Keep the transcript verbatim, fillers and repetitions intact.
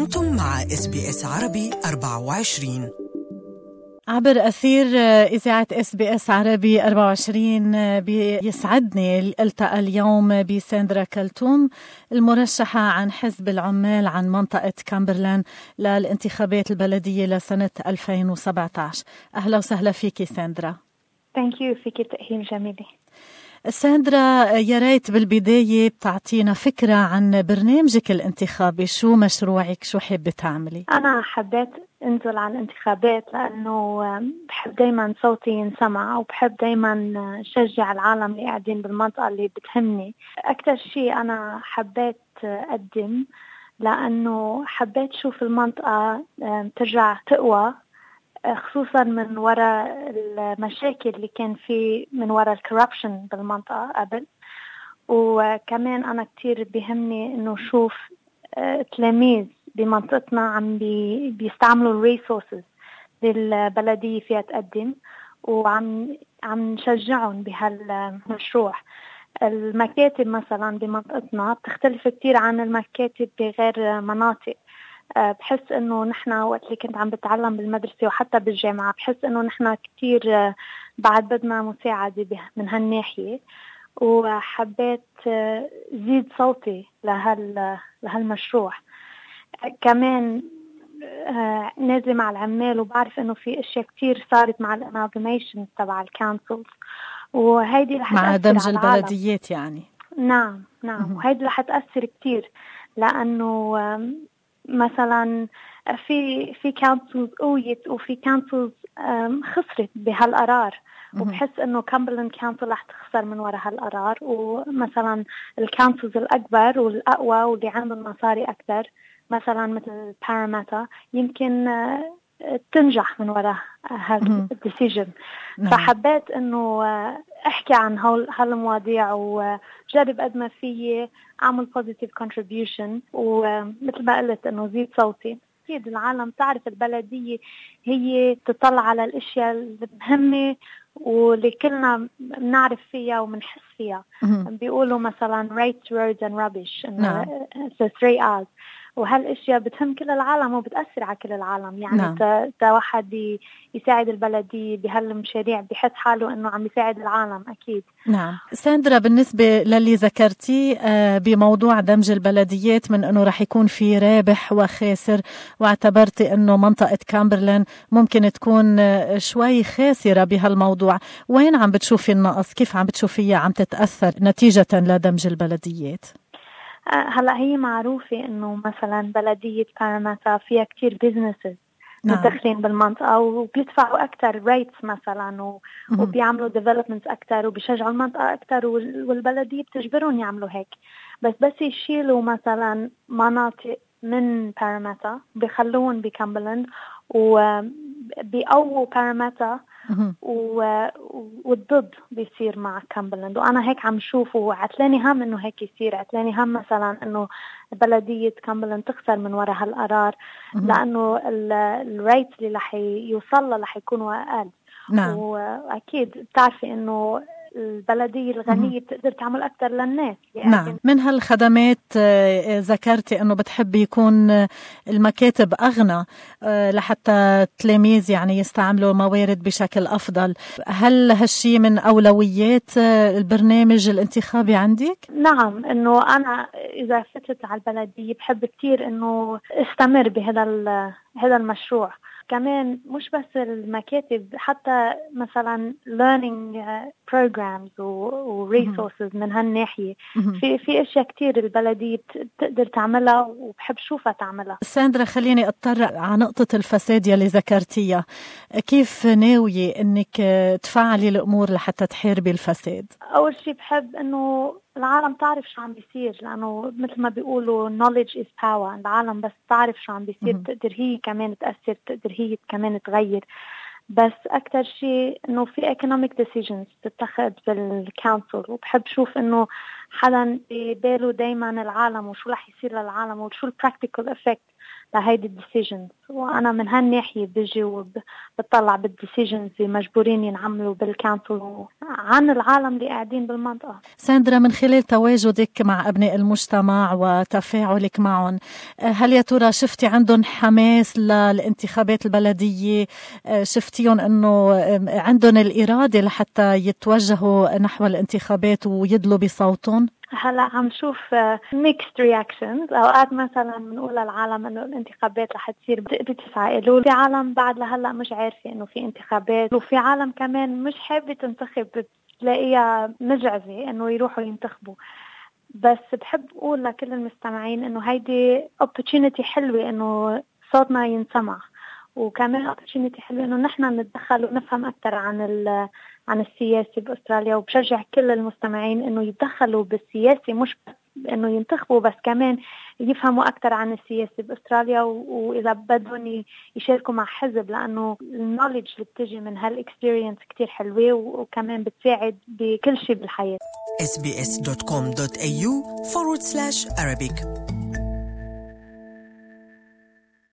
أنتم مع إس بي إس عربي أربعة وعشرين. عبر أثير إذاعة إس بي إس عربي أربعة وعشرين بيسعدني التقى اليوم بساندرا كلثوم المرشحة عن حزب العمال عن منطقة كامبرلان للانتخابات البلدية لسنة ألفين وسبعة عشر. أهلا وسهلا فيكي ساندرا. Thank you. فيكي تأهيل جميلة. ساندرا، يا ريت بالبداية بتعطينا فكرة عن برنامجك الانتخابي، شو مشروعك، شو حابة تعملي؟ أنا حبيت أنزل على الانتخابات لأنه بحب دايما صوتي ينسمع، وبحب دايما شجع العالم اللي قاعدين بالمنطقة اللي بتهمني. أكتر شيء أنا حبيت أقدم لأنه حبيت شوف المنطقة ترجع تقوى، خصوصا من وراء المشاكل اللي كان في من وراء الكوربشن بالمنطقة قبل. وكمان أنا كتير بيهمني إنه شوف تلاميذ بمنطقتنا عم بي بيستعملوا الريسورسز للبلدية فيها تقدم، وعم عم نشجعهم بهالمشروع. المكاتب مثلا بمنطقتنا بتختلف كتير عن المكاتب بغير مناطق. بحس انه نحن وقت اللي كنت عم بتعلم بالمدرسة وحتى بالجامعة بحس انه نحن كتير بعد بدنا مساعدة من هالناحية، وحبيت زيد صوتي لهال لهالمشروع. كمان نازلة مع العمال، وبعرف انه في اشياء كتير صارت مع الامالجميشن تبع الكونسلز، وهيدي رح مع تأثر دمج على البلديات يعني. نعم نعم وهيدي رح تأثر كتير، لأنه مثلا في في كونسلز قويت وفي كونسلز خسرت بهالقرار، وبحس انه كامبرلاند كونسل رح تخسر من وراء هالقرار. ومثلا الكونسلز الاكبر والاقوى واللي عندهم مصاري اكثر مثلا مثل باراماتا يمكن تنجح من وراء هالديسيجن. فحبيت انه احكي عن هالمواضيع وجرب قد ما فيي اعمل positive contribution، ومثل ما قلت انه زيد صوتي. اكيد العالم تعرف البلدية هي تطلع على الاشياء المهمة واللي كلنا بنعرف فيها وبنحس فيها. بيقولوا مثلا right roads and rubbish، انه the three R's، وهالاشياء بتهم كل العالم وبتأثر على كل العالم. يعني نعم. تا واحد يساعد البلدية بهالمشاريع بحس حاله انه عم يساعد العالم اكيد. نعم. ساندرا، بالنسبة للي ذكرتي بموضوع دمج البلديات من انه رح يكون في رابح وخاسر، واعتبرتي انه منطقة كامبرلان ممكن تكون شوي خاسرة بهالموضوع، وين عم بتشوفي النقص؟ كيف عم بتشوفيها عم تتأثر نتيجة لدمج البلديات؟ هلأ هي معروفة إنه مثلا بلدية باراماتا فيها كتير بيزنسز مدخلين بالمنطقة وبيدفعوا أكتر ريتس مثلا و... وبيعملوا ديفلوبمنتس أكتر وبيشجعوا المنطقة أكتر، والبلدية بتجبرهم يعملوا هيك. بس بس يشيلوا مثلا مناطق من باراماتا بيخلوهم بكامبرلاند وبيقووا باراماتا والضد بيصير مع كامبرلاند. وانا هيك عم شوف وعتلاني هم انه هيك يصير. عتلاني هم مثلا انه بلدية كامبرلاند تخسر من وراء هالقرار، لانه الريت اللي رح يوصل له رح يكونوا اقل. نعم. واكيد بتعرفي انه البلدية الغنية بتقدر تعمل أكتر للناس. نعم. من هالخدمات ذكرتي أنه بتحب يكون المكاتب أغنى لحتى التلاميذ يعني يستعملوا موارد بشكل أفضل. هل هالشي من أولويات البرنامج الانتخابي عندك؟ نعم، أنه أنا إذا فتت على البلدية بحب كتير أنه استمر بهذا هذا المشروع. كمان مش بس المكاتب، حتى مثلا learning programs و resources من هالناحية. في في اشياء كتير البلدية بتقدر تعملها وبحب شوفها تعملها. ساندرا، خليني اضطر على نقطة الفساد يلي ذكرتيها. كيف ناوية انك تفعلي الامور لحتى تحاربي الفساد؟ اول شيء بحب انه العالم تعرف شو عم بيصير، لانه مثل ما بيقولوا knowledge is power. العالم بس تعرف شو عم بيصير تقدر هي كمان تأثر، تقدر هي كمان تغير. بس أكتر شيء إنه في economic decisions تتخذ بالكونسل، وبحب شوف إنه حدا بباله دايما العالم وشو رح يصير للعالم وشو البراكتيكال افكت لهيدي الديسيجنز. وأنا من هالناحية بيجي وبطلع بالديسيجنز اللي مجبورين ينعملوا بالكانسل عن العالم اللي قاعدين بالمنطقة. ساندرا، من خلال تواجدك مع أبناء المجتمع وتفاعلك معهم، هل يا ترى شفتي عندهم حماس للانتخابات البلدية؟ شفتيهم أنه عندهم الإرادة لحتى يتوجهوا نحو الانتخابات ويدلوا بصوتهم؟ هلا عم شوف mixed reactions. اوقات مثلا بنقول للعالم انه الانتخابات رح تصير بتسعى، وفي عالم بعد لهلا مش عارفه انه في انتخابات، وفي عالم كمان مش حابه تنتخب، بتلاقيها مجعزه انه يروحوا ينتخبوا. بس بحب اقول لكل المستمعين انه هيدي opportunity حلوه انه صوتنا ينسمع، وكمان opportunity حلوه انه نحن نتدخل ونفهم اكثر عن ال عن السياسة بأستراليا. وبشجع كل المستمعين إنه يتدخلوا بالسياسة، مش إنه ينتخبوا بس كمان يفهموا أكثر عن السياسة بأستراليا، وإذا بدهم يشاركوا مع حزب، لأنه النوليدج اللي بتجي من هالإكسبيرينس كتير حلوة وكمان بتساعد بكل شيء بالحياة. إس بي إس دوت كوم دوت إيه يو forward slash Arabic